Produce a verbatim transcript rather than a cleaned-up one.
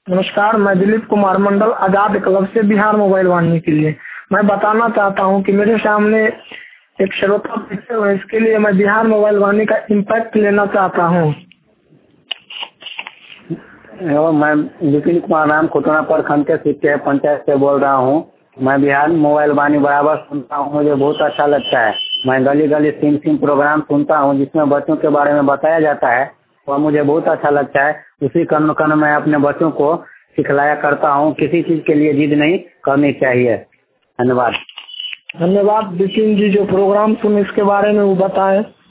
नमस्कार, मैं दिलीप कुमार मंडल आजाद क्लब से बिहार मोबाइल वाणी के लिए मैं बताना चाहता हूं कि मेरे सामने एक श्रोता बैठे हुए, इसके लिए मैं बिहार मोबाइल वाणी का इम्पैक्ट लेना चाहता हूं। मैं विपिन कुमार नाम खुटना प्रखंड के सिक्के पंचायत से बोल रहा हूं। मैं बिहार मोबाइल वाणी बराबर सुनता हूं, मुझे बहुत अच्छा लगता है। मैं गली गली सिम सिम प्रोग्राम सुनता हूं जिसमें बच्चों के बारे में बताया जाता है, वह मुझे बहुत अच्छा लगता है। उसी कर्ण कर्ण मैं अपने बच्चों को सिखलाया करता हूं। किसी चीज के लिए जिद नहीं करनी चाहिए। धन्यवाद। धन्यवाद विपिन जी, जो प्रोग्राम सुने इसके बारे में वो बताएं।